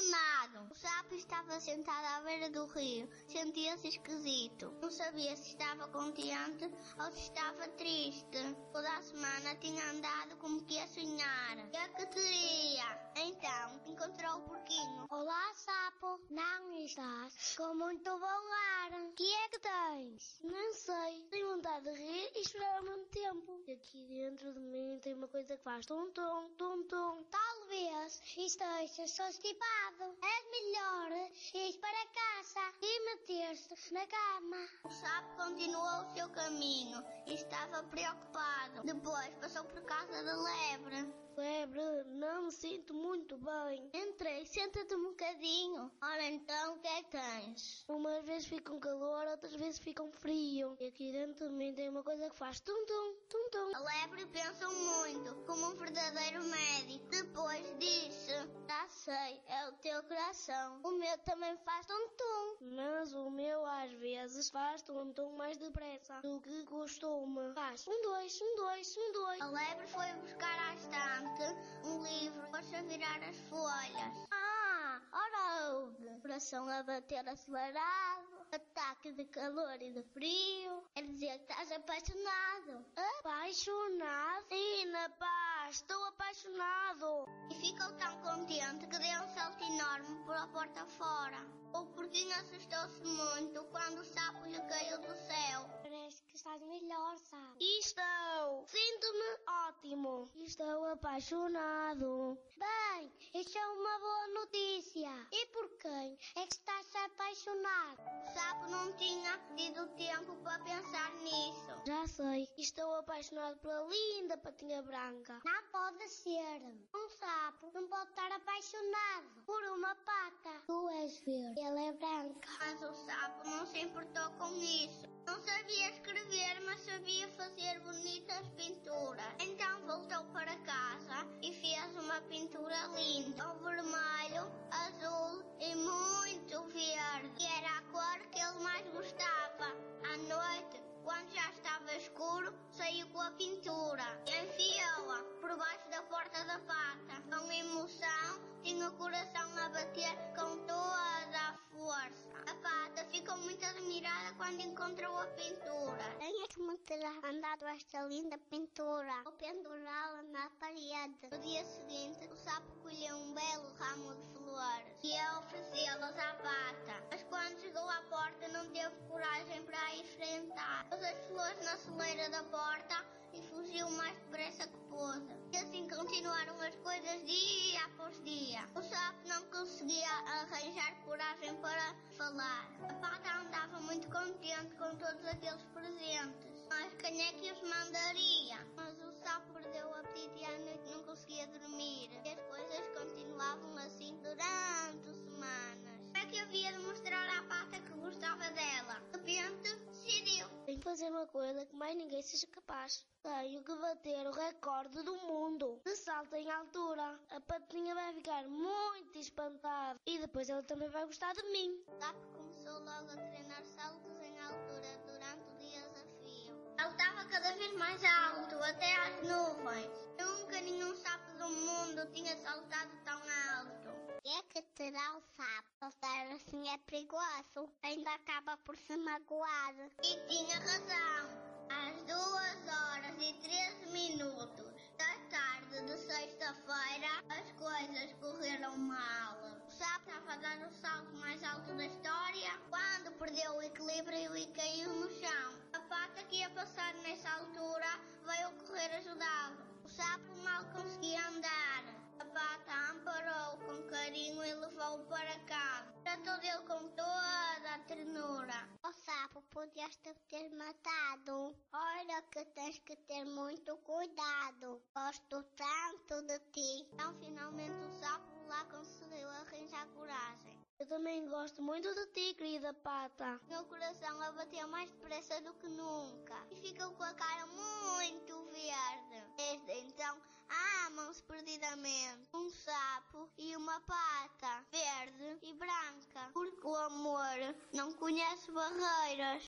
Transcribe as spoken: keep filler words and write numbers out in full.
apaixonado. O sapo estava sentado à beira do rio. Sentia-se esquisito. Não sabia se estava contente ou se estava triste. Toda a semana tinha andado como que a sonhar. O que é que teria? Então, encontrou o porquinho. Olá, sapo. Não estás com muito bom ar. O que é que tens? Não sei. Tenho vontade de rir e chorar ao mesmo tempo. E aqui dentro de mim tem uma coisa que faz tum-tum, tum-tum. Talvez estejas constipado. É melhor ir para casa e meter-se na cama. O sapo continuou o seu caminho e estava preocupado. Depois passou por casa da lebre. Lebre, não me sinto muito bem. Entrei, senta-te um bocadinho. Ora então, o que é que tens? Umas vezes fica com calor, outras vezes fica com frio. E aqui dentro de mim tem uma coisa que faz tum-tum, tum-tum. A lebre pensou muito, como um verdadeiro médico. Depois disse: já sei, é o teu coração. O meu também faz tum-tum. Mas o meu às vezes faz tum-tum mais depressa do que costume. Faz um, dois, um, dois, um, dois. A lebre foi buscar à estante um livro para virar as folhas. Ah, ora houve. Coração a bater acelerado, ataque de calor e de frio. Quer dizer que estás apaixonado. Apaixonado? Sim, na paz, estou apaixonado. E ficou tão contente que deu um salto enorme pela porta fora. O porquinho assustou-se muito quando o sapo lhe caiu do céu. Parece que estás melhor, sapo. Estou. Sinto-me ótimo. Estou apaixonado. Bem, isso é uma boa notícia. E por quem é que estás apaixonado? O sapo não tinha tido tempo para pensar nisso. Já sei. Estou apaixonado pela linda patinha branca. Não pode ser. Um sapo não pode estar apaixonado por uma pata. Tu és verde. Ela é branca. Mas o sapo não se importou com isso. Não sabia escrever, mas sabia fazer bonitas pinturas. Então voltou para casa e fez uma pintura linda. O vermelho, azul e muito verde. Que era a cor que ele mais gostava. À noite, quando já estava escuro, saiu com a pintura e enfiou-a por baixo da porta da pata. Com emoção, tinha o coração a bater com toda a força. A pata ficou muito admirada quando encontrou a pintura. Quem é que me terá mandado esta linda pintura? Vou pendurá-la na parede. No dia seguinte, o sapo colheu um belo ramo de flores e ia oferecê-las à pata. Mas quando chegou à porta, não teve coragem para a enfrentar. Pôs as flores na soleira da porta e fugiu o mais depressa que pôde. E assim continuaram as coisas dia após dia. O sapo não conseguia arranjar coragem para falar. A pata andava muito contente com todos aqueles presentes. Mas quem é que os mandaria? Mas o sapo perdeu o apetite e à noite não conseguia dormir. E as coisas continuavam assim durante semanas. Como é que havia de mostrar à pata que gostava dela? De repente, decidiu. Tenho que fazer uma coisa que mais ninguém seja capaz. Tenho que bater o recorde do mundo de salto em altura. A patinha vai ficar muito espantada e depois ela também vai gostar de mim. O sapo começou logo a treinar saltos em altura durante o desafio. Saltava cada vez mais alto, até às nuvens. Nunca nenhum sapo do mundo tinha saltado tão alto. O que é que terá o sapo? Saltar assim é perigoso. Ainda acaba por se magoar. E tinha razão. Às duas horas e treze minutos da tarde de sexta-feira, as coisas correram mal. O sapo estava a dar o salto mais alto da história quando perdeu o equilíbrio e caiu no chão. A pata que ia passar nessa altura veio correr ajudá-lo. O sapo mal conseguia andar. A pata amparou com carinho e levou-o para casa. Tratou dele com toda a ternura. O sapo podias ter matado. Olha que tens que ter muito cuidado. Gosto tanto de ti. Então finalmente o sapo lá conseguiu arranjar coragem. Eu também gosto muito de ti, querida pata. Meu coração a bater mais depressa do que nunca. E ficou com a cara muito verde. Desde então, amam-se perdidamente. Um sapo e uma pata, verde e branca. Porque o amor não conhece barreiras.